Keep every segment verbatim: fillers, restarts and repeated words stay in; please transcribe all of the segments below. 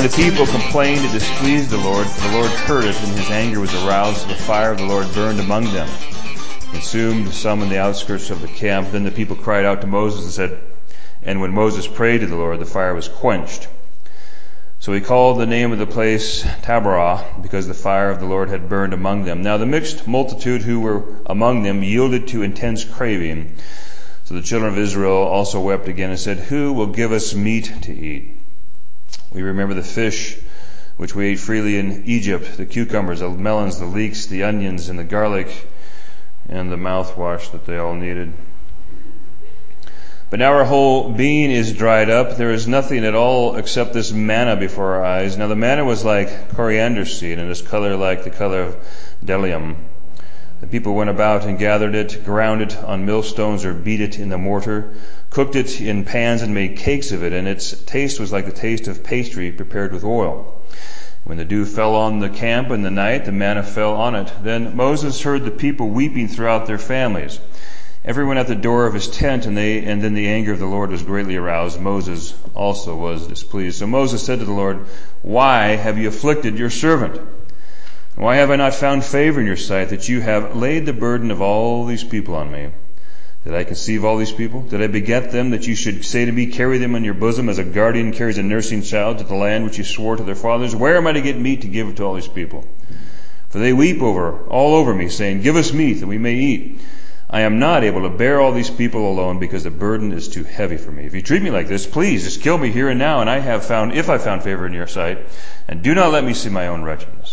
people complained, it displeased the Lord, for the Lord heard it, and his anger was aroused, so the fire of the Lord burned among them, consumed some in the outskirts of the camp. Then the people cried out to Moses and said, and when Moses prayed to the Lord, the fire was quenched. So he called the name of the place Taberah, because the fire of the Lord had burned among them. Now the mixed multitude who were among them yielded to intense craving. So the children of Israel also wept again and said, who will give us meat to eat? We remember the fish which we ate freely in Egypt, the cucumbers, the melons, the leeks, the onions, and the garlic, and the mouthwash that they all needed. But now our whole being is dried up. There is nothing at all except this manna before our eyes. Now the manna was like coriander seed, and its color like the color of bdellium. The people went about and gathered it, ground it on millstones, or beat it in the mortar, cooked it in pans and made cakes of it, and its taste was like the taste of pastry prepared with oil. When the dew fell on the camp in the night, the manna fell on it. Then Moses heard the people weeping throughout their families, everyone at the door of his tent, and they, and then the anger of the Lord was greatly aroused. Moses also was displeased. So Moses said to the Lord, why have you afflicted your servant? Why have I not found favor in your sight, that you have laid the burden of all these people on me? Did I conceive all these people? Did I beget them, that you should say to me, carry them on your bosom as a guardian carries a nursing child to the land which you swore to their fathers? Where am I to get meat to give to all these people? For they weep over, all over me, saying, give us meat that we may eat. I am not able to bear all these people alone, because the burden is too heavy for me. If you treat me like this, please just kill me here and now, and I have found, if I found favor in your sight, and do not let me see my own wretchedness.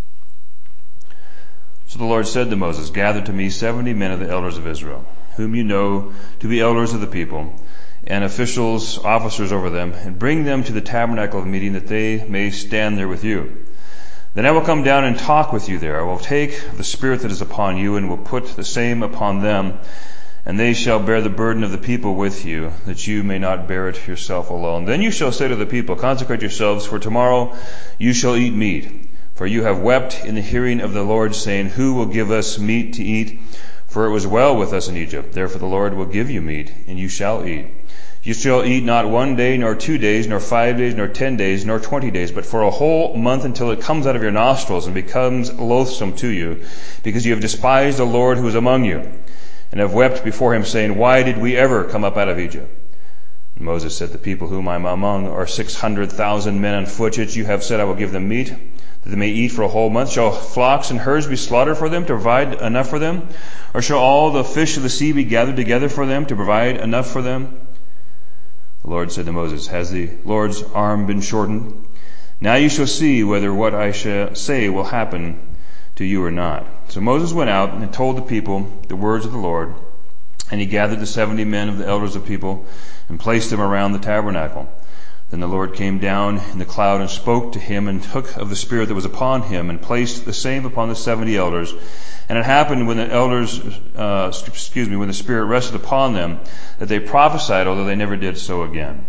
So the Lord said to Moses, gather to me seventy men of the elders of Israel, whom you know to be elders of the people, and officials, officers over them, and bring them to the tabernacle of meeting, that they may stand there with you. Then I will come down and talk with you there. I will take the spirit that is upon you, and will put the same upon them, and they shall bear the burden of the people with you, that you may not bear it yourself alone. Then you shall say to the people, consecrate yourselves, for tomorrow you shall eat meat. For you have wept in the hearing of the Lord, saying, who will give us meat to eat? For it was well with us in Egypt. Therefore the Lord will give you meat, and you shall eat. You shall eat not one day, nor two days, nor five days, nor ten days, nor twenty days, but for a whole month, until it comes out of your nostrils and becomes loathsome to you, because you have despised the Lord who is among you, and have wept before him, saying, why did we ever come up out of Egypt? And Moses said, the people whom I am among are six hundred thousand men on foot, yet you have said, I will give them meat, that they may eat for a whole month. Shall flocks and herds be slaughtered for them, to provide enough for them? Or shall all the fish of the sea be gathered together for them, to provide enough for them? The Lord said to Moses, has the Lord's arm been shortened? Now you shall see whether what I shall say will happen to you or not. So Moses went out and told the people the words of the Lord, and he gathered the seventy men of the elders of people and placed them around the tabernacle. Then the Lord came down in the cloud and spoke to him, and took of the spirit that was upon him and placed the same upon the seventy elders. And it happened when the elders, uh, excuse me, when the Spirit rested upon them, that they prophesied, although they never did so again.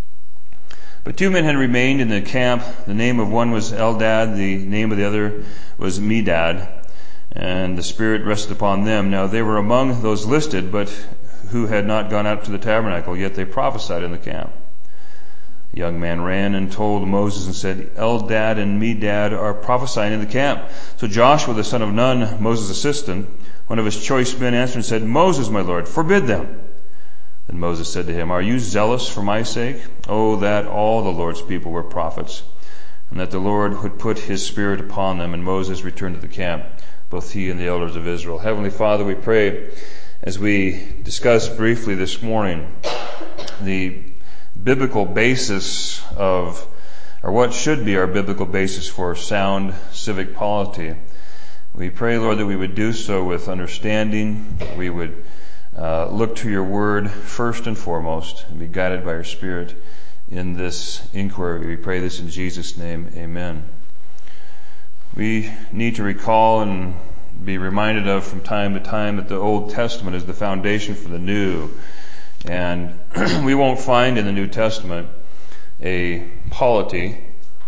But two men had remained in the camp. The name of one was Eldad, the name of the other was Medad, and the Spirit rested upon them. Now they were among those listed, but who had not gone out to the tabernacle, yet they prophesied in the camp. The young man ran and told Moses and said, Eldad and Medad are prophesying in the camp. So Joshua, the son of Nun, Moses' assistant, one of his choice men, answered and said, Moses, my Lord, forbid them. Then Moses said to him, are you zealous for my sake? Oh, that all the Lord's people were prophets, and that the Lord would put his spirit upon them. And Moses returned to the camp, both he and the elders of Israel. Heavenly Father, we pray, as we discuss briefly this morning, the biblical basis of, or what should be our biblical basis for sound civic polity. We pray, Lord, that we would do so with understanding, that we would uh, look to your word first and foremost, and be guided by your Spirit in this inquiry. We pray this in Jesus' name, amen. We need to recall and be reminded of from time to time that the Old Testament is the foundation for the New. And we won't find in the New Testament a polity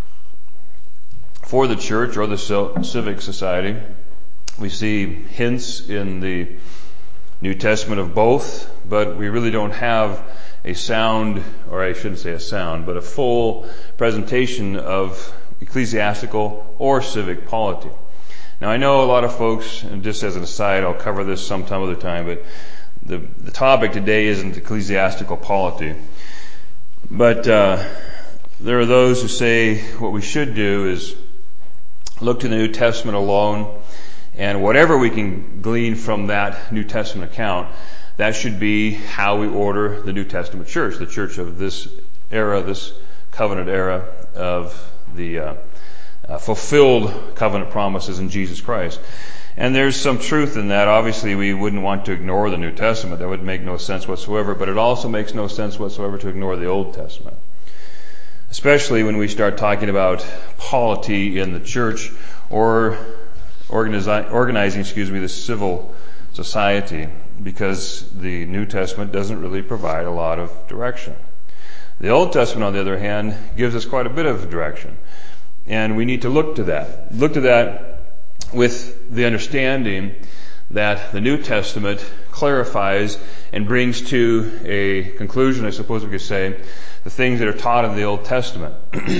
for the church or the civic society. We see hints in the New Testament of both, but we really don't have a sound, or I shouldn't say a sound, but a full presentation of ecclesiastical or civic polity. Now I know a lot of folks, and just as an aside, I'll cover this sometime other time, but the, the topic today isn't ecclesiastical polity. But uh, there are those who say what we should do is look to the New Testament alone, and whatever we can glean from that New Testament account, that should be how we order the New Testament church, the church of this era, this covenant era of the uh, uh, fulfilled covenant promises in Jesus Christ. And there's some truth in that. Obviously, we wouldn't want to ignore the New Testament. That would make no sense whatsoever, but it also makes no sense whatsoever to ignore the Old Testament. Especially when we start talking about polity in the church or organizi- organizing, excuse me, the civil society, because the New Testament doesn't really provide a lot of direction. The Old Testament, on the other hand, gives us quite a bit of direction. And we need to look to that. Look to that with the understanding that the New Testament clarifies and brings to a conclusion, I suppose we could say, the things that are taught in the Old Testament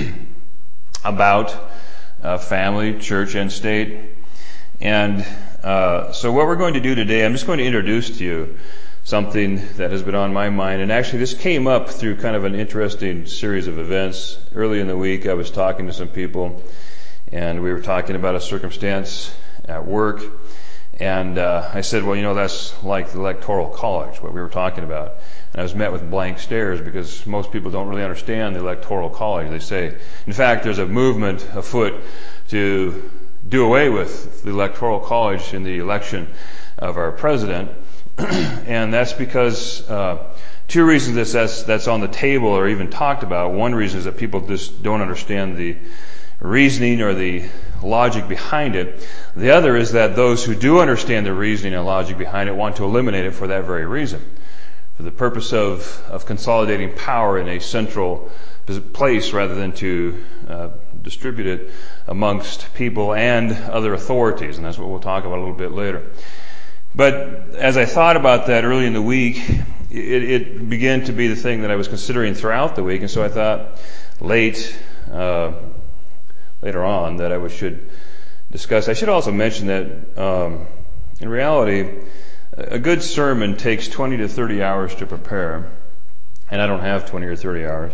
about uh, family, church, and state. And uh, so what we're going to do today, I'm just going to introduce to you something that has been on my mind. And actually this came up through kind of an interesting series of events. Early in the week I was talking to some people, and we were talking about a circumstance at work. And uh, I said, well, you know, that's like the Electoral College, what we were talking about. And I was met with blank stares because most people don't really understand the Electoral College. They say, in fact, there's a movement afoot to do away with the Electoral College in the election of our president. And that's because uh, two reasons that that's, that's on the table or even talked about. One reason is that people just don't understand the reasoning or the logic behind it. The other is that those who do understand the reasoning and logic behind it want to eliminate it for that very reason, for the purpose of, of consolidating power in a central place rather than to uh, distribute it amongst people and other authorities. And that's what we'll talk about a little bit later. But as I thought about that early in the week, it, it began to be the thing that I was considering throughout the week. And so I thought late, uh, later on that I should discuss. I should also mention that um, in reality, a good sermon takes twenty to thirty hours to prepare, and I don't have twenty or thirty hours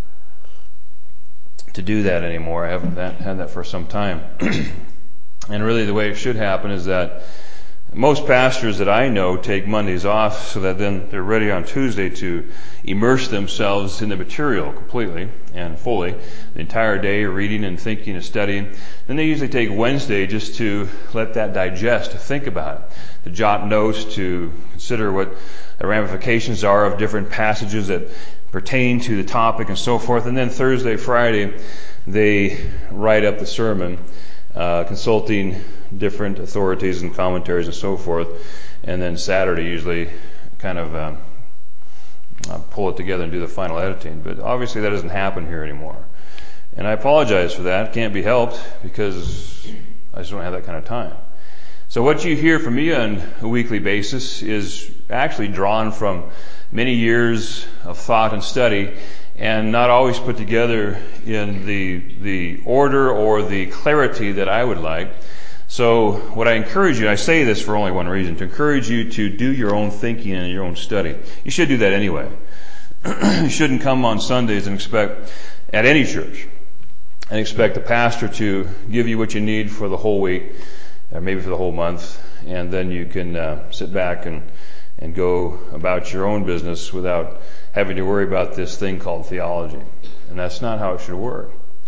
to do that anymore. I haven't had that for some time. And really the way it should happen is that most pastors that I know take Mondays off so that then they're ready on Tuesday to immerse themselves in the material completely and fully, the entire day reading and thinking and studying. Then they usually take Wednesday just to let that digest, to think about it, to jot notes, to consider what the ramifications are of different passages that pertain to the topic and so forth. And then Thursday, Friday, they write up the sermon, uh, consulting different authorities and commentaries and so forth. And then Saturday usually kind of um, uh, pull it together and do the final editing. But obviously that doesn't happen here anymore. And I apologize for that. It can't be helped because I just don't have that kind of time. So what you hear from me on a weekly basis is actually drawn from many years of thought and study, and not always put together in the the order or the clarity that I would like. So what I encourage you, I say this for only one reason, to encourage you to do your own thinking and your own study. You should do that anyway. You shouldn't come on Sundays and expect, at any church, and expect the pastor to give you what you need for the whole week, or maybe for the whole month, and then you can uh, sit back and, and go about your own business without having to worry about this thing called theology. And that's not how it should work.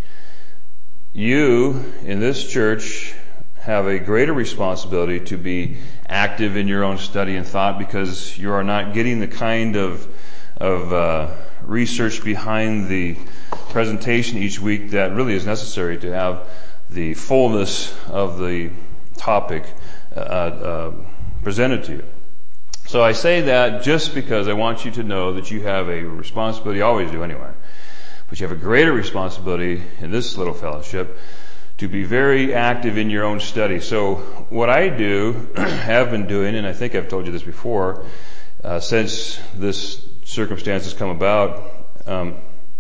You, in this church, have a greater responsibility to be active in your own study and thought, because you are not getting the kind of of uh, research behind the presentation each week that really is necessary to have the fullness of the topic uh, uh, presented to you. So I say that just because I want you to know that you have a responsibility, you always do anyway, but you have a greater responsibility in this little fellowship to be very active in your own study. So what I do, have been doing, and I think I've told you this before, uh, since this circumstance has come about, um,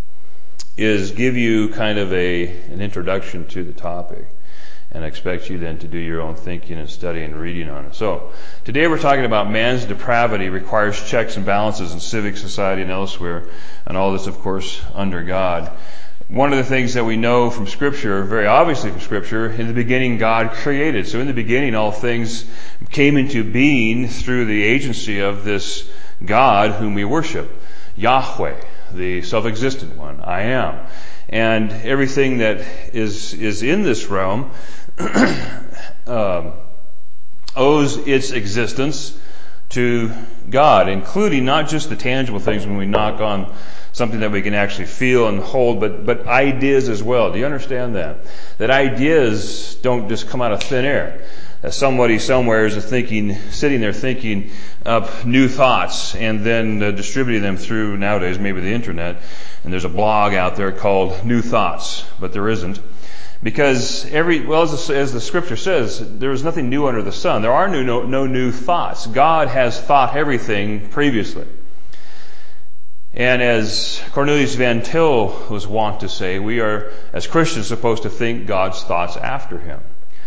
is give you kind of a an introduction to the topic, and I expect you then to do your own thinking and study and reading on it. So today we're talking about man's depravity requires checks and balances in civic society and elsewhere, and all this, of course, under God. One of the things that we know from Scripture, very obviously from Scripture, in the beginning God created. So in the beginning all things came into being through the agency of this God whom we worship, Yahweh, the self-existent one, I am. And everything that is is in this realm um, owes its existence to God, including not just the tangible things when we knock on something that we can actually feel and hold, but but ideas as well. Do you understand that? That ideas don't just come out of thin air. That somebody somewhere is thinking, sitting there thinking up new thoughts and then uh, distributing them through, nowadays, maybe the internet. And there's a blog out there called New Thoughts, but there isn't. Because every, well, as the, as the Scripture says, there is nothing new under the sun. There are new, no, no new thoughts. God has thought everything previously. And as Cornelius Van Til was wont to say, we are, as Christians, supposed to think God's thoughts after Him.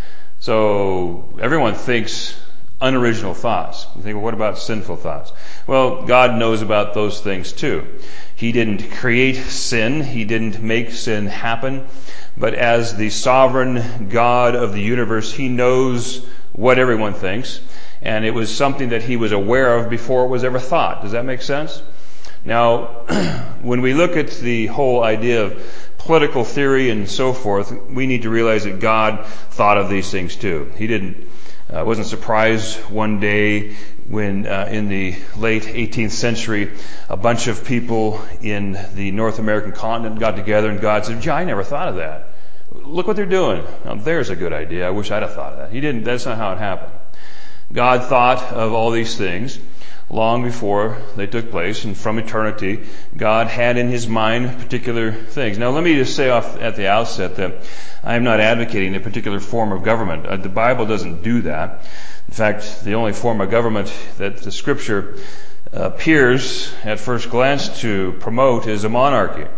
So everyone thinks unoriginal thoughts. You think, well, what about sinful thoughts? Well, God knows about those things too. He didn't create sin. He didn't make sin happen. But as the sovereign God of the universe, He knows what everyone thinks. And it was something that He was aware of before it was ever thought. Does that make sense? Now, when we look at the whole idea of political theory and so forth, we need to realize that God thought of these things too. He didn't, uh, wasn't surprised one day when uh, in the late eighteenth century, a bunch of people in the North American continent got together and God said, "Gee, I never thought of that. Look what they're doing. Now, there's a good idea. I wish I'd have thought of that." He didn't. That's not how it happened. God thought of all these things long before they took place, and from eternity, God had in His mind particular things. Now, let me just say off at the outset that I am not advocating a particular form of government. Uh, the Bible doesn't do that. In fact, the only form of government that the Scripture appears at first glance to promote is a monarchy.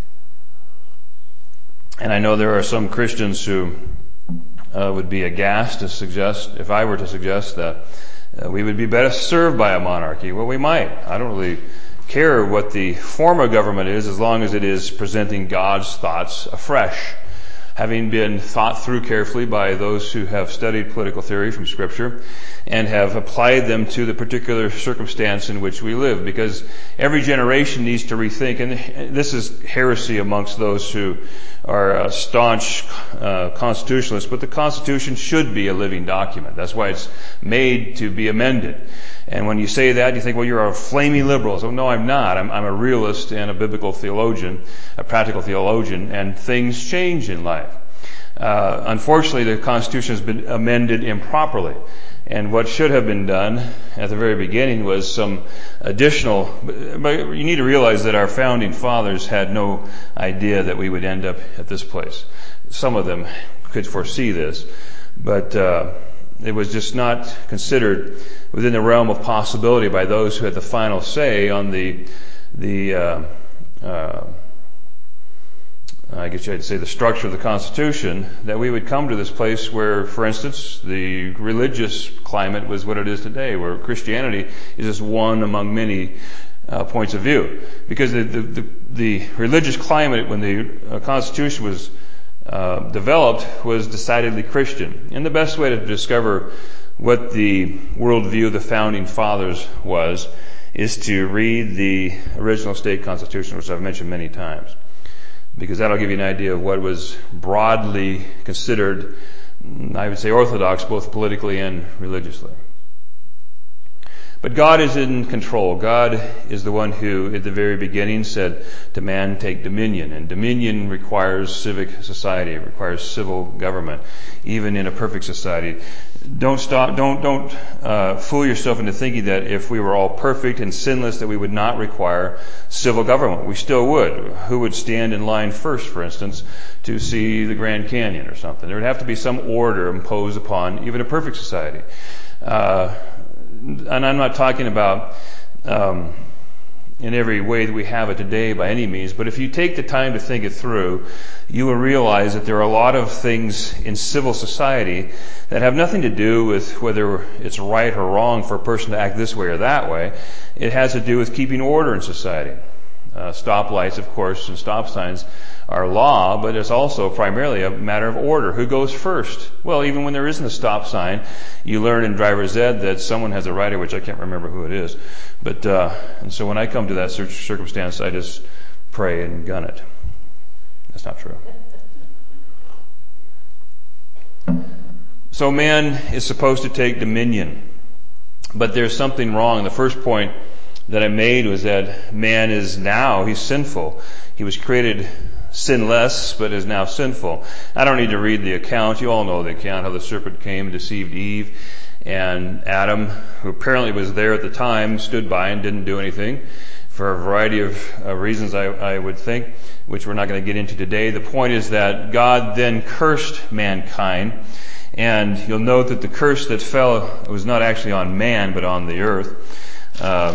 And I know there are some Christians who uh, would be aghast to suggest, if I were to suggest that Uh, we would be better served by a monarchy. Well, we might. I don't really care what the form of government is as long as it is presenting God's thoughts afresh, having been thought through carefully by those who have studied political theory from Scripture and have applied them to the particular circumstance in which we live. Because every generation needs to rethink, and this is heresy amongst those who are uh, staunch uh, constitutionalists, but the Constitution should be a living document. That's why it's made to be amended. And when you say that, you think, well, you're a flaming liberal. So no, I'm not. I'm, I'm a realist and a biblical theologian, a practical theologian, and things change in life. Uh, unfortunately, the Constitution has been amended improperly. And what should have been done at the very beginning was some additional, but you need to realize that our founding fathers had no idea that we would end up at this place. Some of them could foresee this, but uh, it was just not considered within the realm of possibility by those who had the final say on the, the uh, uh, I guess I'd say the structure of the Constitution, that we would come to this place where, for instance, the religious climate was what it is today, where Christianity is just one among many uh, points of view. Because the, the, the, the religious climate when the uh, Constitution was uh, developed was decidedly Christian. And the best way to discover what the worldview of the founding fathers was is to read the original state constitution, which I've mentioned many times. Because that'll give you an idea of what was broadly considered, I would say, orthodox, both politically and religiously. But God is in control. God is the one who, at the very beginning, said to man, take dominion. And dominion requires civic society. It requires civil government, even in a perfect society. Don't stop, don't, don't, uh, fool yourself into thinking that if we were all perfect and sinless, that we would not require civil government. We still would. Who would stand in line first, for instance, to see the Grand Canyon or something? There would have to be some order imposed upon even a perfect society. Uh, And I'm not talking about um, in every way that we have it today by any means, but if you take the time to think it through, you will realize that there are a lot of things in civil society that have nothing to do with whether it's right or wrong for a person to act this way or that way. It has to do with keeping order in society. Uh, stoplights, of course, and stop signs are law, but it's also primarily a matter of order. Who goes first? Well, even when there isn't a stop sign, you learn in driver's ed that someone has a right of which I can't remember who it is. But uh, and so when I come to that circumstance, I just pray and gun it. That's not true. So man is supposed to take dominion, but there's something wrong. The first point that I made was that man is now, he's sinful. He was created sinless, but is now sinful. I don't need to read the account. You all know the account, how the serpent came and deceived Eve. And Adam, who apparently was there at the time, stood by and didn't do anything for a variety of uh, reasons, I, I would think, which we're not going to get into today. The point is that God then cursed mankind. And you'll note that the curse that fell was not actually on man, but on the earth. Uh,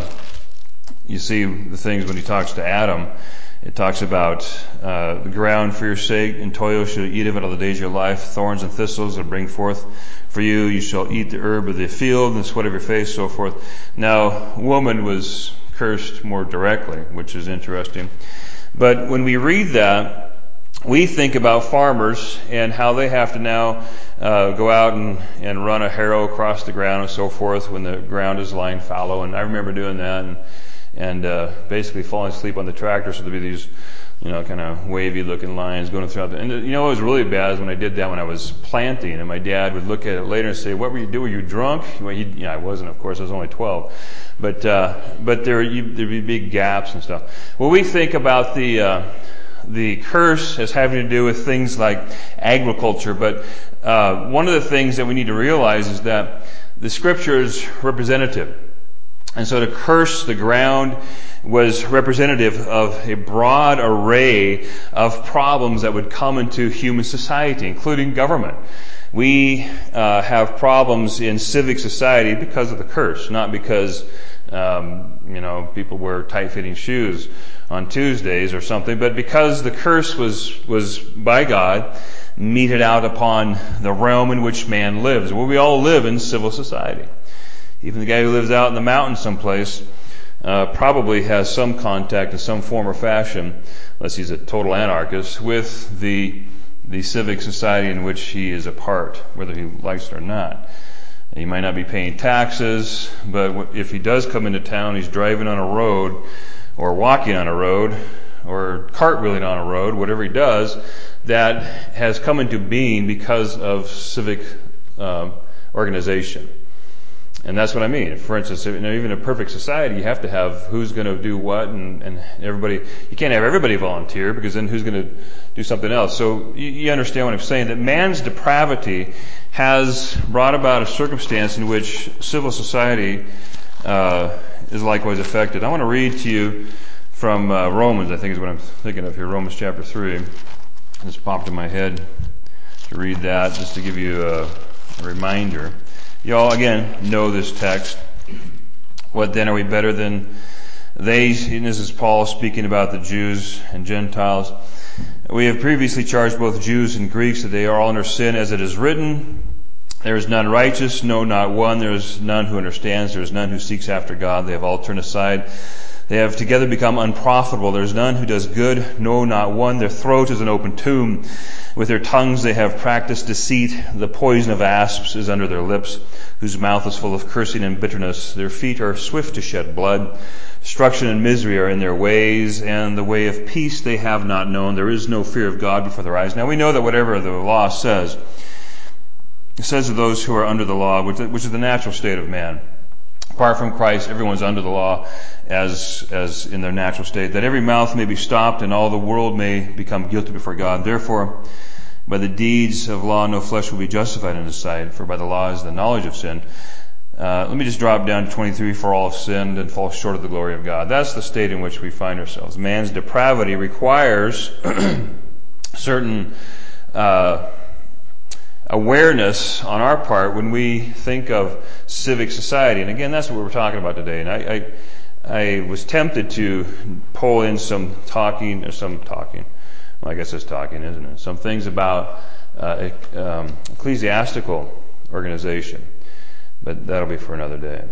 you see the things when he talks to Adam. It talks about uh, the ground for your sake, in toil shall you eat of it all the days of your life. Thorns and thistles will bring forth for you. You shall eat the herb of the field and the sweat of your face, so forth. Now, woman was cursed more directly, which is interesting. But when we read that, we think about farmers and how they have to now uh, go out and, and run a harrow across the ground and so forth when the ground is lying fallow. And I remember doing that and, and uh, basically falling asleep on the tractor, so there'd be these, you know, kind of wavy looking lines going throughout the, and you know, what was really bad is when I did that when I was planting, and my dad would look at it later and say, what were you doing? Were you drunk? Well, he, yeah, I wasn't, of course, I was only twelve. But, uh, but there, you, there'd be big gaps and stuff. Well, we think about the, uh, the curse as having to do with things like agriculture, but, uh, one of the things that we need to realize is that the scripture is representative. And so to curse the ground was representative of a broad array of problems that would come into human society, including government. We uh, have problems in civic society because of the curse, not because um, you know people wear tight-fitting shoes on Tuesdays or something, but because the curse was was by God meted out upon the realm in which man lives. Well, we all live in civil society. Even the guy who lives out in the mountains someplace uh, probably has some contact in some form or fashion, unless he's a total anarchist, with the the civic society in which he is a part, whether he likes it or not. He might not be paying taxes, but if he does come into town, he's driving on a road, or walking on a road, or cartwheeling on a road, whatever he does, that has come into being because of civic uh, organization. And that's what I mean. For instance, you know, even in a perfect society, you have to have who's going to do what, and, and everybody. You can't have everybody volunteer, because then who's going to do something else? So you, you understand what I'm saying, that man's depravity has brought about a circumstance in which civil society uh, is likewise affected. I want to read to you from uh, Romans, I think is what I'm thinking of here, Romans chapter three. This popped in my head to read that, just to give you a, a reminder. You all, again, know this text. What then, are we better than they? And this is Paul speaking about the Jews and Gentiles. We have previously charged both Jews and Greeks that they are all under sin, as it is written, there is none righteous, no, not one. There is none who understands. There is none who seeks after God. They have all turned aside. They have together become unprofitable. There is none who does good, no, not one. Their throat is an open tomb. With their tongues they have practiced deceit. The poison of asps is under their lips, whose mouth is full of cursing and bitterness. Their feet are swift to shed blood. Destruction and misery are in their ways, and the way of peace they have not known. There is no fear of God before their eyes. Now we know that whatever the law says, it says of those who are under the law, which, which is the natural state of man, Apart from Christ, everyone's under the law as as in their natural state, that every mouth may be stopped and all the world may become guilty before God. Therefore, by the deeds of law, no flesh will be justified in His sight, for by the law is the knowledge of sin. Uh, let me just drop down to twenty-three, for all have sinned and fall short of the glory of God. That's the state in which we find ourselves. Man's depravity requires certain uh awareness on our part when we think of civic society. And again, that's what we're talking about today. And I, I, I was tempted to pull in some talking, or some talking, well, I guess it's talking, isn't it? Some things about uh, um, ecclesiastical organization. But that'll be for another day.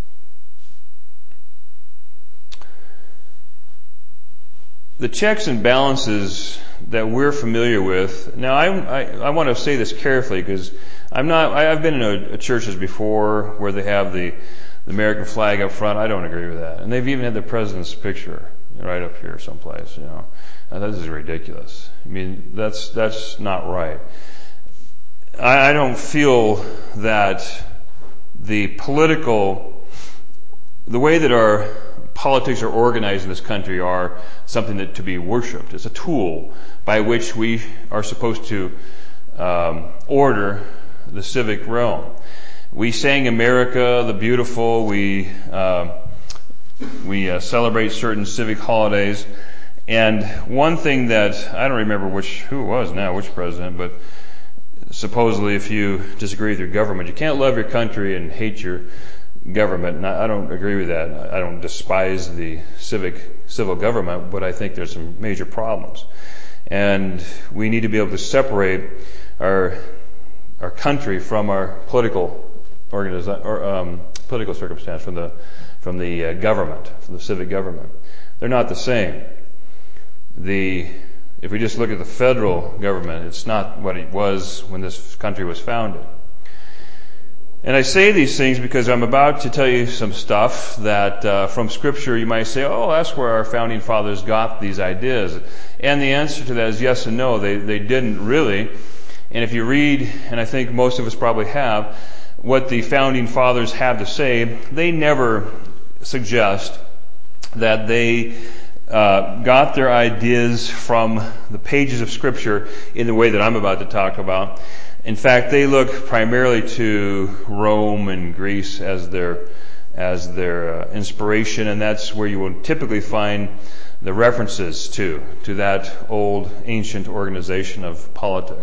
The checks and balances that we're familiar with. Now, I, I, I want to say this carefully because I'm not. I, I've been in a, a churches before where they have the, the American flag up front. I don't agree with that, and they've even had the president's picture right up here someplace. You know, now, this is ridiculous. I mean, that's that's not right. I, I don't feel that the political, the way that our politics are organized in this country are something that to be worshipped. It's a tool by which we are supposed to um, order the civic realm. We sang America the Beautiful. We uh, we uh, celebrate certain civic holidays. And one thing that I don't remember which who it was now, which president, but supposedly if you disagree with your government, you can't love your country and hate your government. And I don't agree with that. I don't despise the civic civil government, but I think there's some major problems. And we need to be able to separate our our country from our political organiza- or um, political circumstance, from the from the uh, government, from the civic government. They're not the same. The if we just look at the federal government, it's not what it was when this country was founded. And I say these things because I'm about to tell you some stuff that uh, from Scripture you might say, oh, that's where our founding fathers got these ideas. And the answer to that is yes and no. They they didn't really. And if you read, and I think most of us probably have, what the founding fathers have to say, they never suggest that they uh, got their ideas from the pages of Scripture in the way that I'm about to talk about. In fact, they look primarily to Rome and Greece as their as their uh, inspiration, and that's where you will typically find the references to to that old ancient organization of politics.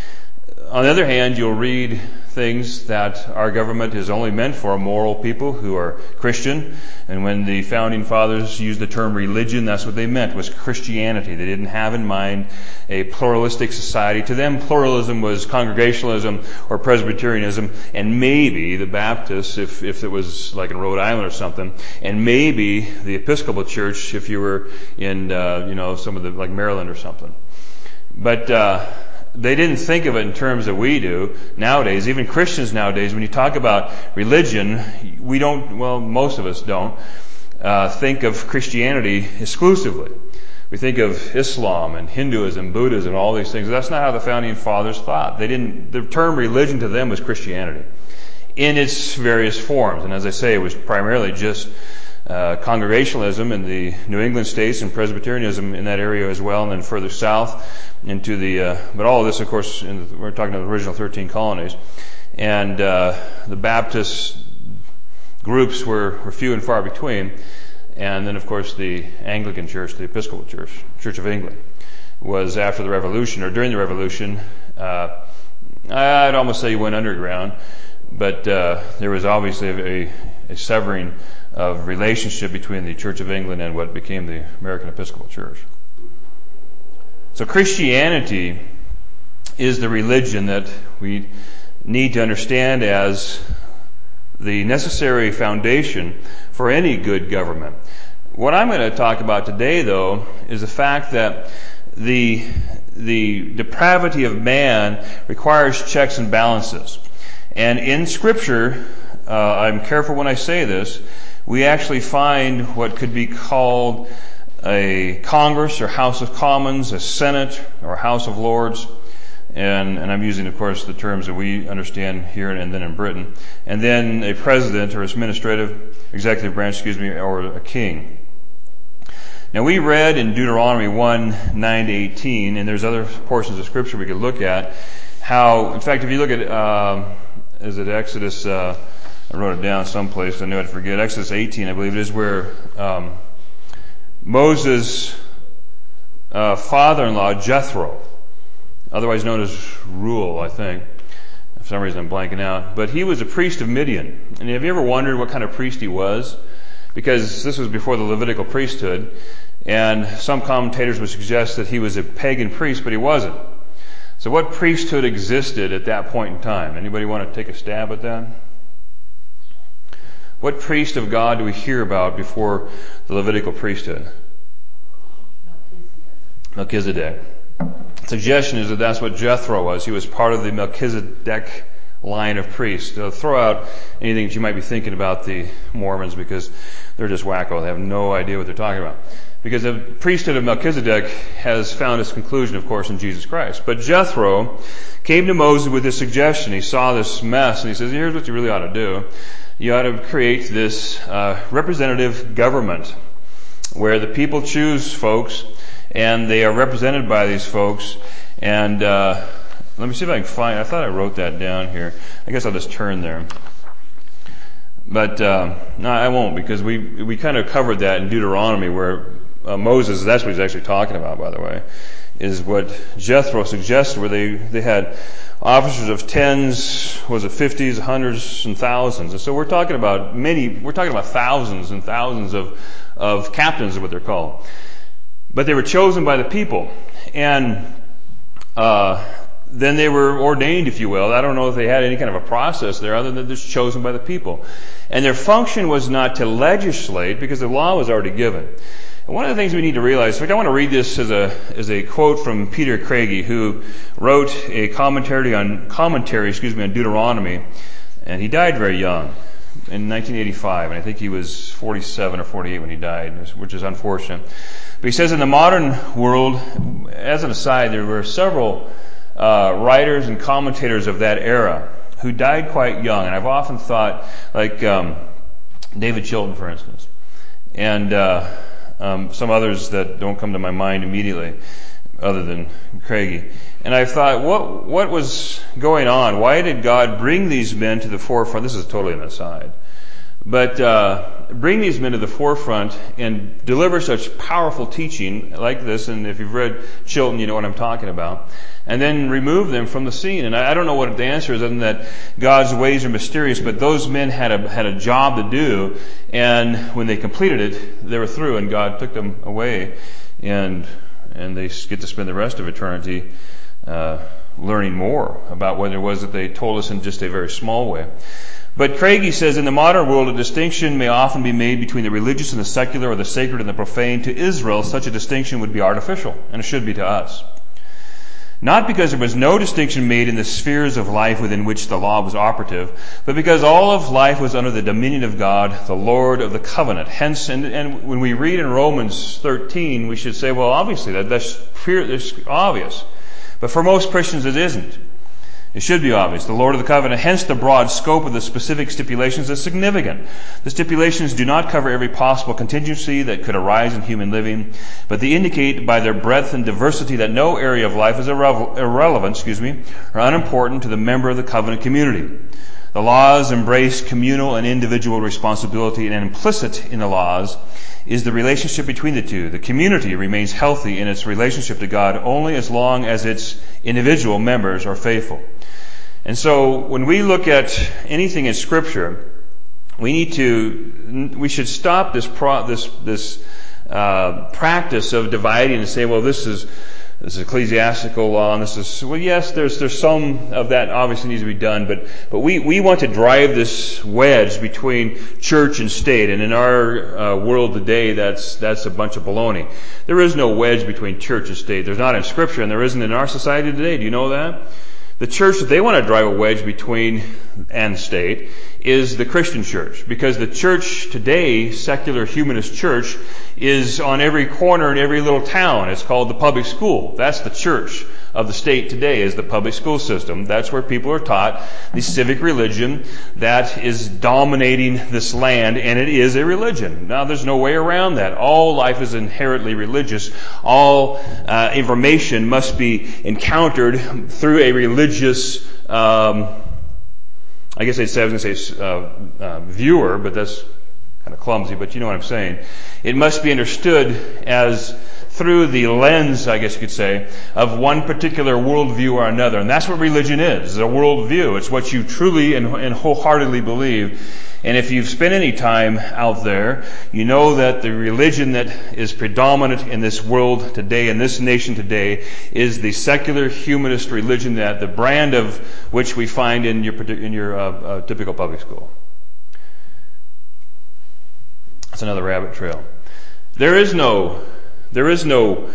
On the other hand, you'll read things that our government is only meant for moral people who are Christian. And when the founding fathers used the term religion, that's what they meant, was Christianity. They didn't have in mind a pluralistic society. To them, pluralism was Congregationalism or Presbyterianism, and maybe the Baptists, if, if it was like in Rhode Island or something, and maybe the Episcopal Church if you were in, uh, you know, some of the, like Maryland or something. But, uh, they didn't think of it in terms that we do nowadays. Even Christians nowadays, when you talk about religion, we don't, well, most of us don't, uh, think of Christianity exclusively. We think of Islam and Hinduism, Buddhism, all these things. That's not how the founding fathers thought. They didn't, the term religion to them was Christianity in its various forms. And as I say, it was primarily just uh, Congregationalism in the New England states and Presbyterianism in that area as well, and then further south into the, uh, but all of this, of course, in the, we're talking about the original thirteen colonies. And uh, the Baptist groups were, were few and far between. And then, of course, the Anglican Church, the Episcopal Church, Church of England, was after the Revolution, or during the Revolution, uh, I'd almost say went underground, but uh, there was obviously a, a severing of relationship between the Church of England and what became the American Episcopal Church. So Christianity is the religion that we need to understand as the necessary foundation for any good government. What I'm going to talk about today, though, is the fact that the the depravity of man requires checks and balances. And in Scripture, uh, I'm careful when I say this, we actually find what could be called a Congress or House of Commons, a Senate or House of Lords, And, and I'm using, of course, the terms that we understand here and then in Britain. And then a president or administrative, executive branch, excuse me, or a king. Now we read in Deuteronomy one, nine to eighteen, and there's other portions of Scripture we could look at, how, in fact, if you look at, uh, is it Exodus, uh, I wrote it down someplace, I knew I'd forget, Exodus eighteen, I believe it is, where um, Moses' uh, father-in-law, Jethro, otherwise known as Reuel, I think. For some reason I'm blanking out. But he was a priest of Midian. And have you ever wondered what kind of priest he was? Because this was before the Levitical priesthood. And some commentators would suggest that he was a pagan priest, but he wasn't. So what priesthood existed at that point in time? Anybody want to take a stab at that? What priest of God do we hear about before the Levitical priesthood? Melchizedek. Suggestion is that that's what Jethro was. He was part of the Melchizedek line of priests. So throw out anything that you might be thinking about the Mormons, because they're just wacko. They have no idea what they're talking about. Because the priesthood of Melchizedek has found its conclusion, of course, in Jesus Christ. But Jethro came to Moses with this suggestion. He saw this mess and he says, here's what you really ought to do. You ought to create this uh, representative government where the people choose folks and they are represented by these folks. And uh let me see if I can find, I thought I wrote that down here. I guess I'll just turn there. But uh no, I won't, because we we kind of covered that in Deuteronomy, where uh, Moses, that's what he's actually talking about, by the way, is what Jethro suggested, where they, they had officers of tens, was it fifties, hundreds, and thousands. And so we're talking about many, we're talking about thousands and thousands of, of captains is what they're called. But they were chosen by the people. And uh then they were ordained, if you will. I don't know if they had any kind of a process there other than just chosen by the people. And their function was not to legislate, because the law was already given. And one of the things we need to realize, in fact, I want to read this as a as a quote from Peter Craigie, who wrote a commentary on commentary, excuse me, on Deuteronomy, and he died very young, in nineteen eighty-five, and I think he was forty-seven or forty-eight when he died, which is unfortunate. But he says, in the modern world, as an aside, there were several uh writers and commentators of that era who died quite young, and I've often thought, like um David Chilton, for instance, and uh um some others that don't come to my mind immediately other than Craigie. And I thought, what what was going on? Why did God bring these men to the forefront? This is totally an aside. But uh bring these men to the forefront and deliver such powerful teaching like this, and if you've read Chilton, you know what I'm talking about, and then remove them from the scene. And I, I don't know what the answer is, other than that God's ways are mysterious, but those men had a had a job to do, and when they completed it, they were through, and God took them away, and and they get to spend the rest of eternity uh learning more about what it was that they told us in just a very small way. But Craigie says, in the modern world, a distinction may often be made between the religious and the secular, or the sacred and the profane. To Israel, such a distinction would be artificial, and it should be to us. Not because there was no distinction made in the spheres of life within which the law was operative, but because all of life was under the dominion of God, the Lord of the covenant. Hence, and, and when we read in Romans thirteen, we should say, well, obviously, that, that's, that's obvious. But for most Christians, it isn't. It should be obvious. The Lord of the covenant, hence the broad scope of the specific stipulations is significant. The stipulations do not cover every possible contingency that could arise in human living, but they indicate by their breadth and diversity that no area of life is irre- irrelevant, excuse me, or unimportant to the member of the covenant community. The laws embrace communal and individual responsibility, and implicit in the laws is the relationship between the two. The community remains healthy in its relationship to God only as long as its individual members are faithful. And so when we look at anything in Scripture, we need to, we should stop this pro, this this uh, practice of dividing and say, well, this is this is ecclesiastical law, and this is, well, yes, there's there's some of that obviously needs to be done, but but we we want to drive this wedge between church and state, and in our uh, world today, that's that's a bunch of baloney. There is no wedge between church and state. There's not in Scripture, and there isn't in our society today. Do you know that? The church that they want to drive a wedge between and state is the Christian church, because the church today, secular humanist church, is on every corner in every little town. It's called the public school. That's the church of the state today is the public school system. That's where people are taught the civic religion that is dominating this land, and it is a religion. Now, there's no way around that. All life is inherently religious. All uh, information must be encountered through a religious, um, I guess I'd say, I was going to say uh, uh, viewer, but that's kind of clumsy, but you know what I'm saying. It must be understood as through the lens, I guess you could say, of one particular worldview or another. And that's what religion is, is a worldview. It's what you truly and, and wholeheartedly believe. And if you've spent any time out there, you know that the religion that is predominant in this world today, in this nation today, is the secular humanist religion, that the brand of which we find in your, in your uh, uh, typical public school. That's another rabbit trail. There is no, there is no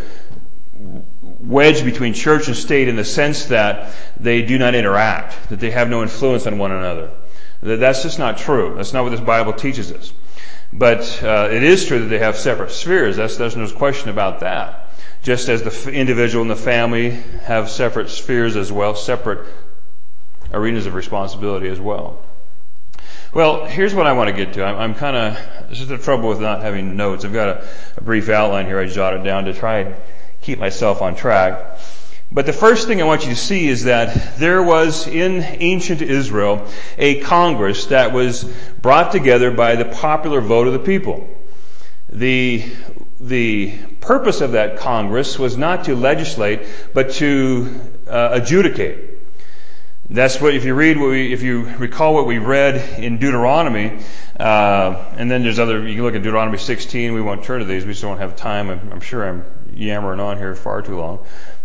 wedge between church and state in the sense that they do not interact, that they have no influence on one another. That's just not true. That's not what this Bible teaches us. But uh, it is true that they have separate spheres. That's, there's no question about that. Just as the individual and the family have separate spheres as well, separate arenas of responsibility as well. Well, here's what I want to get to. I'm, I'm kind of, this is the trouble with not having notes. I've got a, a brief outline here. I jotted down to try and keep myself on track. But the first thing I want you to see is that there was in ancient Israel a Congress that was brought together by the popular vote of the people. The, the purpose of that Congress was not to legislate, but to uh, adjudicate. That's what, if you read what we, if you recall what we read in Deuteronomy, uh, and then there's other, you can look at Deuteronomy sixteen, we won't turn to these, we just don't have time. I'm, I'm sure I'm yammering on here far too long.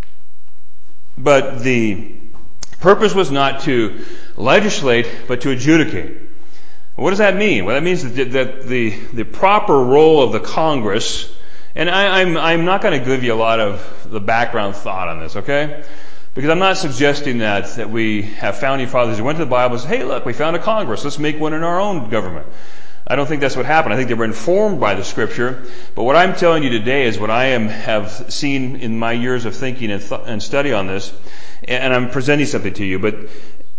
But the purpose was not to legislate, but to adjudicate. What does that mean? Well, that means that, that the, the proper role of the Congress, and I, I'm, I'm not going to give you a lot of the background thought on this, okay? Because I'm not suggesting that, that we have founding fathers who went to the Bible and said, hey, look, we found a Congress. Let's make one in our own government. I don't think that's what happened. I think they were informed by the Scripture. But what I'm telling you today is what I am have seen in my years of thinking and, th- and study on this. And I'm presenting something to you. But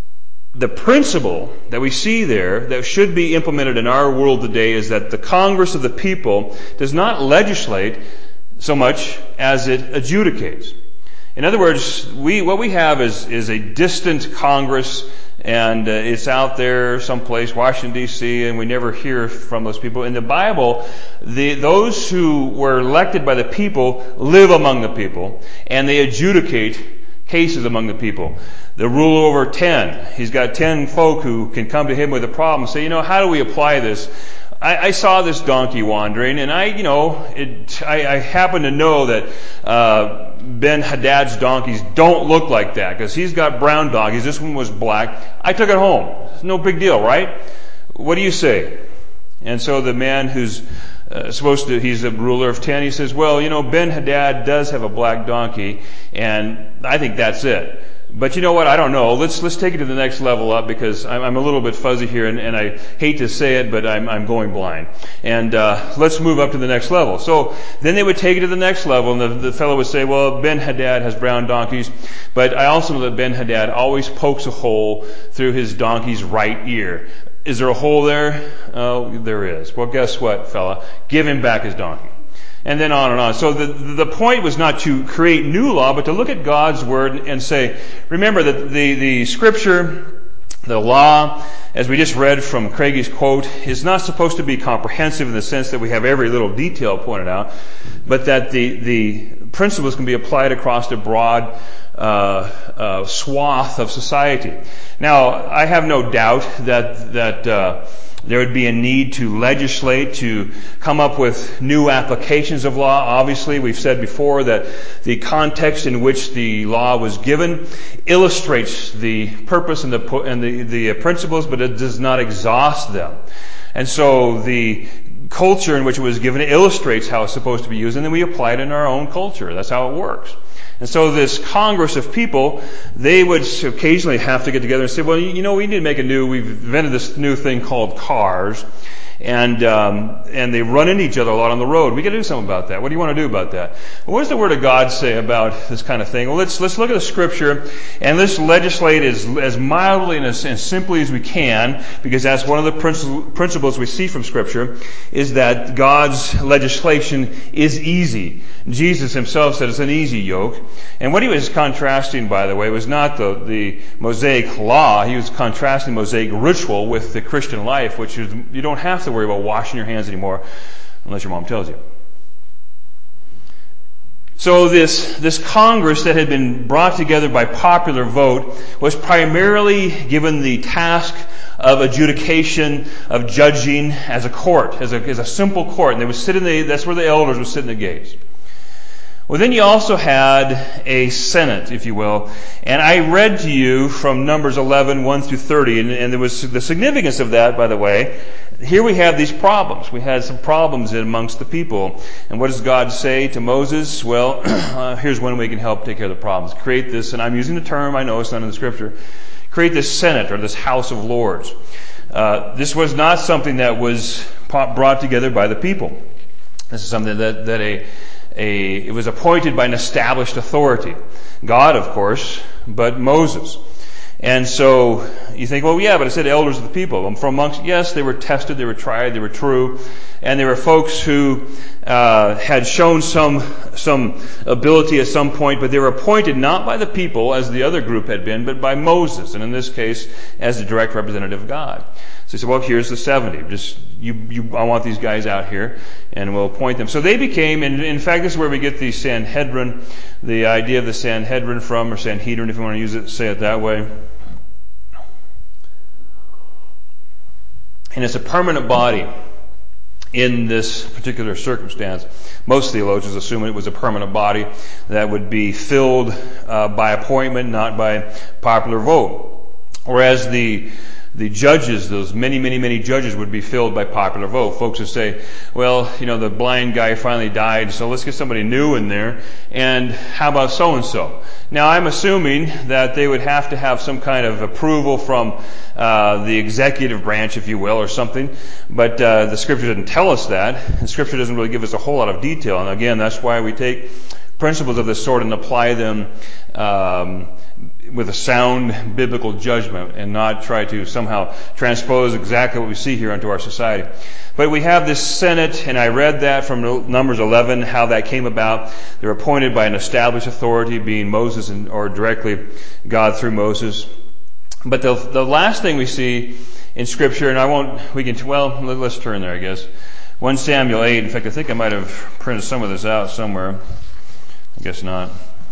the principle that we see there that should be implemented in our world today is that the Congress of the people does not legislate so much as it adjudicates. In other words, we what we have is is a distant Congress, and uh, it's out there someplace, Washington D C, and we never hear from those people. In the Bible, the those who were elected by the people live among the people, and they adjudicate cases among the people. The rule over ten. He's got ten folk who can come to him with a problem and say, you know, how do we apply this? I, I saw this donkey wandering, and I, you know, it, I, I happen to know that uh Ben-Hadad's donkeys don't look like that, because he's got brown donkeys. This one was black. I took it home. It's no big deal, right? What do you say? And so the man who's uh, supposed to, he's a ruler of ten, he says, well, you know, Ben-Hadad does have a black donkey, and I think that's it. But you know what? I don't know. Let's let's take it to the next level up, because I'm, I'm a little bit fuzzy here, and, and I hate to say it, but I'm I'm going blind. And uh, let's move up to the next level. So then they would take it to the next level, and the, the fellow would say, well, Ben-Hadad has brown donkeys, but I also know that Ben-Hadad always pokes a hole through his donkey's right ear. Is there a hole there? Oh, there is. Well, guess what, fella? Give him back his donkey. And then on and on. So the the point was not to create new law, but to look at God's Word and say, remember that the, the Scripture, the law, as we just read from Craigie's quote, is not supposed to be comprehensive in the sense that we have every little detail pointed out, but that the, the principles can be applied across a broad uh, uh, swath of society. Now, I have no doubt that that uh, there would be a need to legislate, to come up with new applications of law. Obviously, we've said before that the context in which the law was given illustrates the purpose and the and the, the principles, but it does not exhaust them. And so the culture in which it was given illustrates how it's supposed to be used, and then we apply it in our own culture. That's how it works. And so this Congress of people, they would occasionally have to get together and say, well, you know, we need to make a new, we've invented this new thing called cars, And um, and they run into each other a lot on the road. We got to do something about that. What do you want to do about that? Well, what does the Word of God say about this kind of thing? Well, let's let's look at the Scripture and let's legislate as as mildly and as, as simply as we can, because that's one of the princi- principles we see from Scripture, is that God's legislation is easy. Jesus himself said it's an easy yoke. And what he was contrasting, by the way, was not the, the Mosaic law. He was contrasting Mosaic ritual with the Christian life, which is, you don't have to worry about washing your hands anymore unless your mom tells you. So this, this Congress that had been brought together by popular vote was primarily given the task of adjudication, of judging as a court, as a, as a simple court. And they would sit in the, that's where the elders would sit in the gates. Well, then you also had a Senate, if you will. And I read to you from Numbers eleven, one through thirty, and, and there was the significance of that, by the way. Here we have these problems. We had some problems amongst the people. And what does God say to Moses? Well, uh, here's one way we can help take care of the problems. Create this, and I'm using the term, I know it's not in the Scripture, create this Senate, or this House of Lords. Uh, this was not something that was brought together by the people. This is something that, that a A, it was appointed by an established authority. God, of course, but Moses. And so you think, well, yeah, but it said elders of the people. From amongst, yes, they were tested, they were tried, they were true, and there were folks who uh, had shown some some ability at some point, but they were appointed not by the people, as the other group had been, but by Moses, and in this case, as the direct representative of God. So he said, well, here's the seventy. Just you, you, I want these guys out here, and we'll appoint them. So they became, and in fact, this is where we get the Sanhedrin, the idea of the Sanhedrin from, or Sanhedrin, if you want to use it, say it that way. And it's a permanent body in this particular circumstance. Most theologians assume it was a permanent body that would be filled uh, by appointment, not by popular vote. Whereas the The judges, those many, many, many judges would be filled by popular vote. Folks would say, well, you know, the blind guy finally died, so let's get somebody new in there. And how about so-and-so? Now, I'm assuming that they would have to have some kind of approval from uh, the executive branch, if you will, or something. But uh, the Scripture doesn't tell us that. The Scripture doesn't really give us a whole lot of detail. And again, that's why we take principles of this sort and apply them um with a sound biblical judgment, and not try to somehow transpose exactly what we see here into our society. But we have this Senate, and I read that from Numbers eleven, how that came about. They're appointed by an established authority, being Moses, and, or directly God through Moses. But the, the last thing we see in Scripture, and I won't, we can, well, let's turn there, I guess. First Samuel eight, in fact, I think I might have printed some of this out somewhere. I guess not.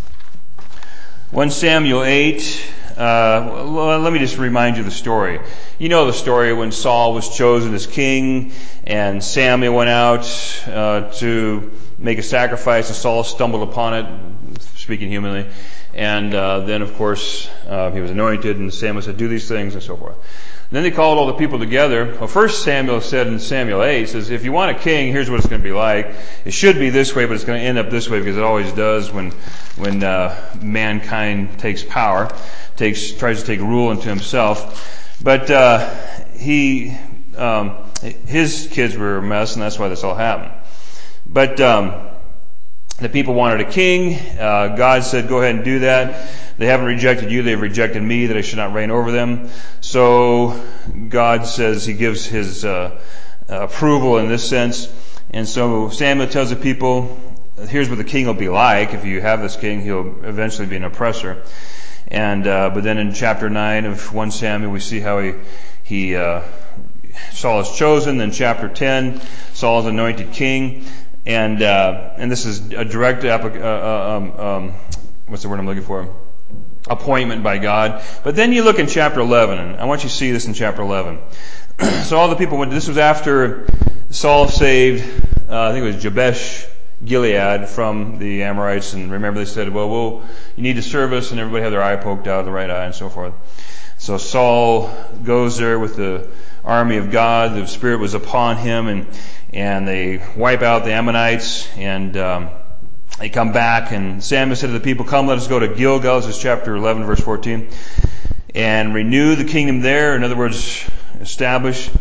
First Samuel eight, uh, well, let me just remind you the story. You know the story when Saul was chosen as king, and Samuel went out uh, to make a sacrifice, and Saul stumbled upon it, speaking humanly. And uh, then, of course, uh, he was anointed, and Samuel said, do these things, and so forth. And then they called all the people together. Well, first Samuel said in Samuel eight, says, if you want a king, here's what it's going to be like. It should be this way, but it's going to end up this way, because it always does when when uh, mankind takes power, takes tries to take rule into himself. But uh, he, um, his kids were a mess, and that's why this all happened. But um, the people wanted a king. Uh, God said, go ahead and do that. They haven't rejected you, they've rejected me, that I should not reign over them. So God says he gives his uh, approval in this sense. And so Samuel tells the people, here's what the king will be like. If you have this king, he'll eventually be an oppressor. And uh, but then in chapter nine of First Samuel, we see how he he uh, Saul is chosen. Then chapter ten, Saul is anointed king, and uh, and this is a direct applic- uh, um, um, what's the word I'm looking for? Appointment by God. But then you look in chapter eleven, and I want you to see this in chapter eleven. So all the people went. This was after Saul saved, uh, I think it was Jabesh Gilead from the Amorites, and remember they said, well, we'll you need to serve us, and everybody had their eye poked out of the right eye and so forth. So Saul goes there with the army of God. The Spirit was upon him, and and they wipe out the Ammonites, and um, they come back, and Samuel said to the people, come, let us go to Gilgal. This is chapter eleven, verse fourteen. And renew the kingdom there. In other words, establish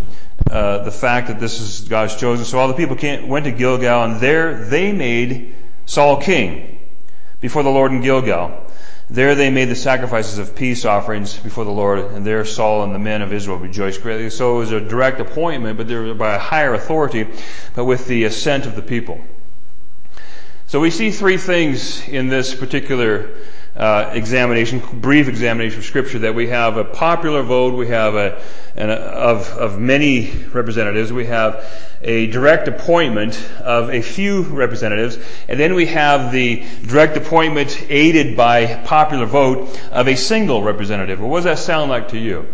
uh, the fact that this is God's chosen. So all the people came, went to Gilgal, and there they made Saul king before the Lord in Gilgal. There they made the sacrifices of peace offerings before the Lord, and there Saul and the men of Israel rejoiced greatly. So it was a direct appointment, but they were by a higher authority, but with the assent of the people. So we see three things in this particular uh, examination, brief examination of Scripture, that we have a popular vote, we have a, an, of, of many representatives, we have a direct appointment of a few representatives, and then we have the direct appointment aided by popular vote of a single representative. Well, what does that sound like to you?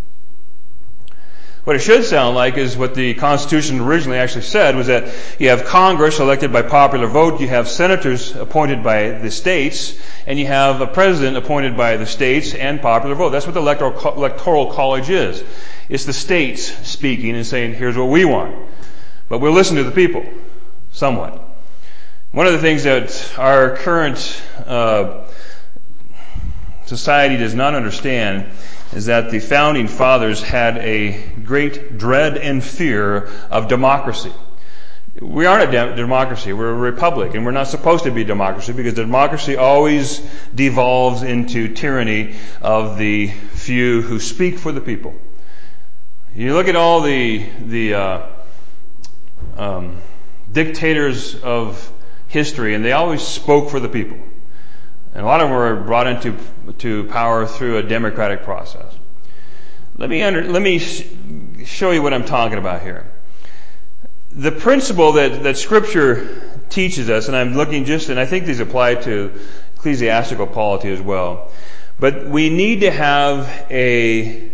What it should sound like is what the Constitution originally actually said, was that you have Congress elected by popular vote, you have senators appointed by the states, and you have a president appointed by the states and popular vote. That's what the electoral, electoral college is. It's the states speaking and saying, here's what we want. But we'll listen to the people, somewhat. One of the things that our current uh, society does not understand is that the founding fathers had a great dread and fear of democracy. We aren't a de- democracy, we're a republic, and we're not supposed to be a democracy, because democracy always devolves into tyranny of the few who speak for the people. You look at all the the uh, um, dictators of history, and they always spoke for the people. And a lot of them were brought into to power through a democratic process. Let me under, let me sh- show you what I'm talking about here. The principle that, that Scripture teaches us, and I'm looking just, and I think these apply to ecclesiastical polity as well, but we need to have a,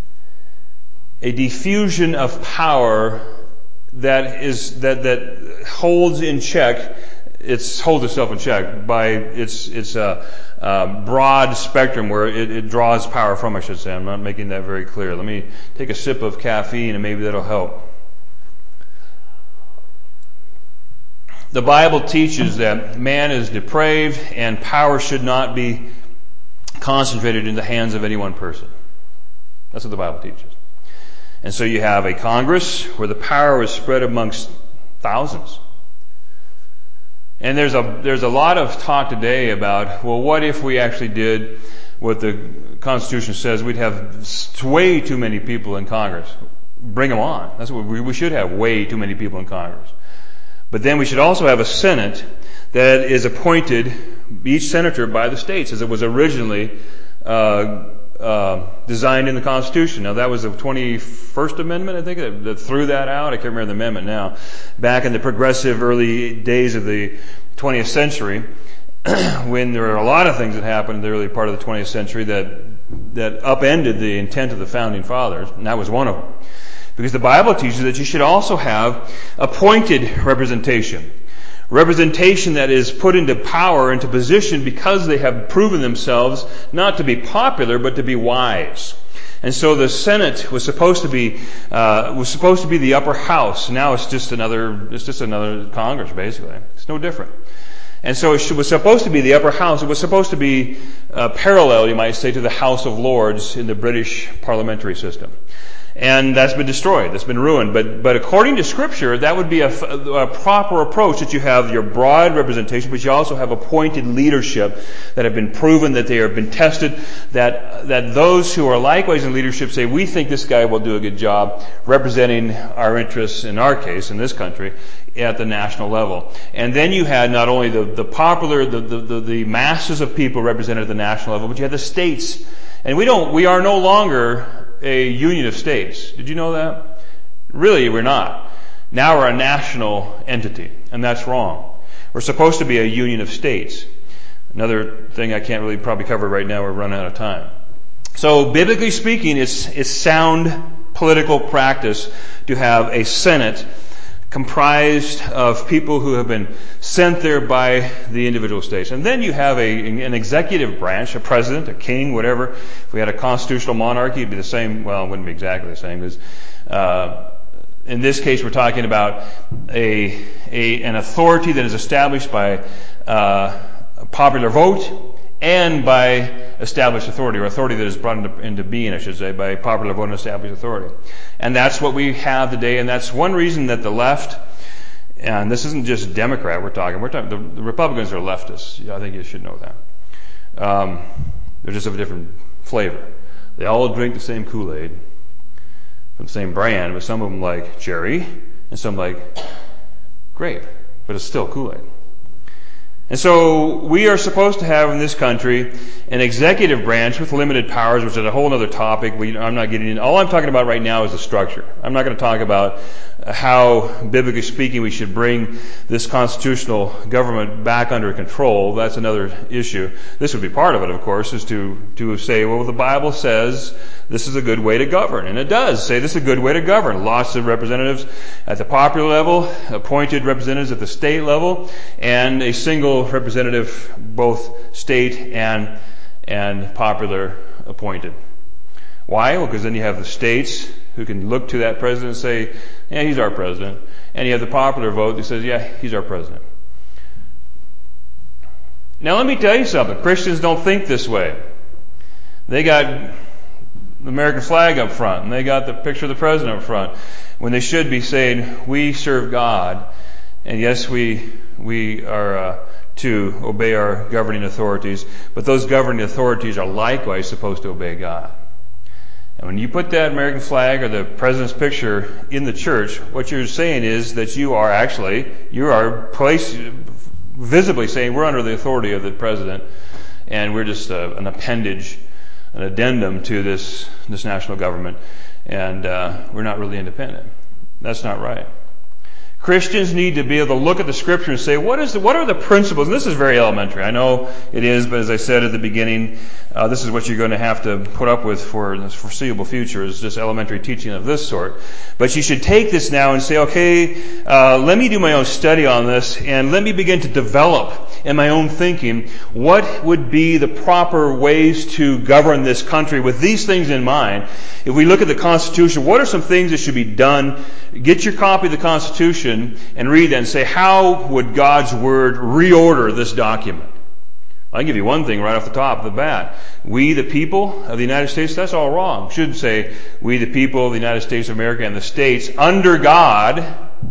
a diffusion of power that is that that holds in check. It's holds itself in check by its its uh, uh, broad spectrum where it, it draws power from, I should say. I'm not making that very clear. Let me take a sip of caffeine and maybe that'll help. The Bible teaches that man is depraved and power should not be concentrated in the hands of any one person. That's what the Bible teaches. And so you have a Congress where the power is spread amongst thousands. And there's a there's a lot of talk today about, well, what if we actually did what the Constitution says? We'd have way too many people in Congress. Bring them on. That's what we, we should have, way too many people in Congress. But then we should also have a Senate that is appointed, each senator, by the states, as it was originally uh, uh, designed in the Constitution. Now, that was the twenty-first Amendment, I think, that, that threw that out. I can't remember the amendment now. Back in the progressive early days of the twentieth century, when there were a lot of things that happened in the early part of the twentieth century that that upended the intent of the founding fathers, and that was one of them. Because the Bible teaches that you should also have appointed representation. Representation that is put into power, into position, because they have proven themselves not to be popular, but to be wise. And so the Senate was supposed to be uh, was supposed to be the upper house. Now it's just another it's just another Congress, basically. It's no different. And so it was supposed to be the upper house. It was supposed to be uh, parallel, you might say, to the House of Lords in the British parliamentary system. And that's been destroyed. That's been ruined. But but according to Scripture, that would be a, a proper approach, that you have your broad representation, but you also have appointed leadership that have been proven, that they have been tested, that that those who are likewise in leadership say, we think this guy will do a good job representing our interests, in our case, in this country, at the national level. And then you had not only the, the popular, the, the, the, the masses of people represented at the national level, but you had the states. And we don't, we are no longer a union of states. Did you know that? Really, we're not. Now we're a national entity, and that's wrong. We're supposed to be a union of states. Another thing I can't really probably cover right now, we're running out of time. So, biblically speaking, it's, it's sound political practice to have a Senate comprised of people who have been sent there by the individual states. And then you have a, an executive branch, a president, a king, whatever. If we had a constitutional monarchy, it'd be the same. Well, it wouldn't be exactly the same, because uh, in this case we're talking about a, a an authority that is established by uh, a popular vote and by established authority, or authority that is brought into, into being, I should say, by popular vote and established authority. And that's what we have today, and that's one reason that the left, and this isn't just Democrat we're talking, we're talking, the, the Republicans are leftists. I think you should know that. Um, they're just of a different flavor. They all drink the same Kool-Aid from the same brand, but some of them like cherry, and some like grape, but it's still Kool-Aid. And so we are supposed to have in this country an executive branch with limited powers, which is a whole other topic. We, I'm not getting in. All I'm talking about right now is the structure. I'm not going to talk about how, biblically speaking, we should bring this constitutional government back under control. That's another issue. This would be part of it, of course, is to, to say, well, the Bible says this is a good way to govern. And it does say this is a good way to govern. Lots of representatives at the popular level, appointed representatives at the state level, and a single representative, both state and, and popular appointed. Why? Well, because then you have the states who can look to that president and say, yeah, he's our president. And you have the popular vote that says, yeah, he's our president. Now let me tell you something. Christians don't think this way. They got the American flag up front, and they got the picture of the president up front, when they should be saying, we serve God, and yes, we we are uh, to obey our governing authorities, but those governing authorities are likewise supposed to obey God. And when you put that American flag or the president's picture in the church, what you're saying is that you are actually, you are placed, visibly saying we're under the authority of the president, and we're just uh, an appendage, an addendum to this this national government, and uh, we're not really independent. That's not right. Christians need to be able to look at the Scripture and say, what is the, what are the principles? And this is very elementary. I know it is, but as I said at the beginning, uh, this is what you're going to have to put up with for the foreseeable future, is just elementary teaching of this sort. But you should take this now and say, okay, uh, let me do my own study on this, and let me begin to develop in my own thinking what would be the proper ways to govern this country with these things in mind. If we look at the Constitution, what are some things that should be done? Get your copy of the Constitution and read that and say, how would God's Word reorder this document? I can give you one thing right off the top of the bat. We, the people of the United States, that's all wrong. It should say, we, the people of the United States of America and the states, under God,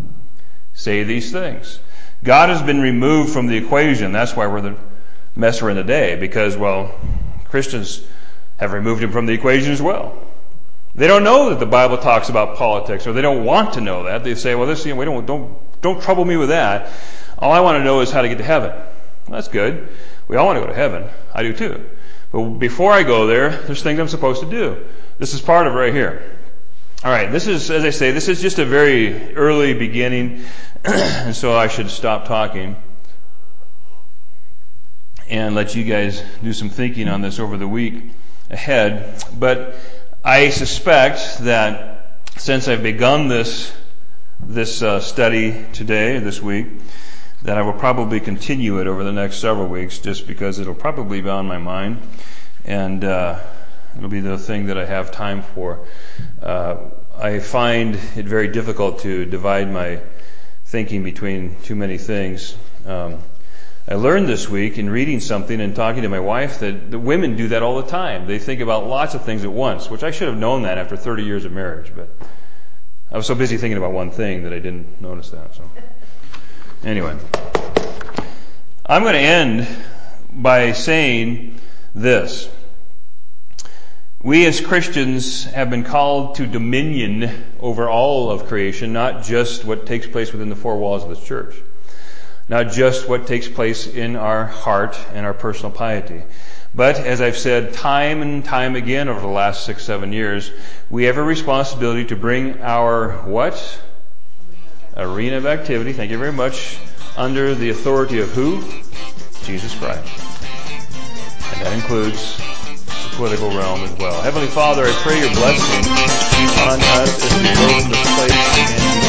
say these things. God has been removed from the equation. That's why we're the mess we're in today, because, well, Christians have removed him from the equation as well. They don't know that the Bible talks about politics, or they don't want to know that. They say, well, this, you know, we don't, don't, don't trouble me with that. All I want to know is how to get to heaven. Well, that's good. We all want to go to heaven. I do too. But before I go there, there's things I'm supposed to do. This is part of it right here. All right, this is, as I say, this is just a very early beginning, and so I should stop talking and let you guys do some thinking on this over the week ahead. But I suspect that since I've begun this this uh, study today, this week, that I will probably continue it over the next several weeks, just because it'll probably be on my mind, and uh, it'll be the thing that I have time for. Uh, I find it very difficult to divide my thinking between too many things. Um, I learned this week in reading something and talking to my wife that the women do that all the time. They think about lots of things at once, which I should have known that after thirty years of marriage, but I was so busy thinking about one thing that I didn't notice that. So anyway, I'm going to end by saying this. We as Christians have been called to dominion over all of creation, not just what takes place within the four walls of this church. Not just what takes place in our heart and our personal piety. But, as I've said time and time again over the last six, seven years, we have a responsibility to bring our what? Arena of activity, thank you very much, under the authority of who? Jesus Christ. And that includes the political realm as well. Heavenly Father, I pray your blessing on us as we go from this place and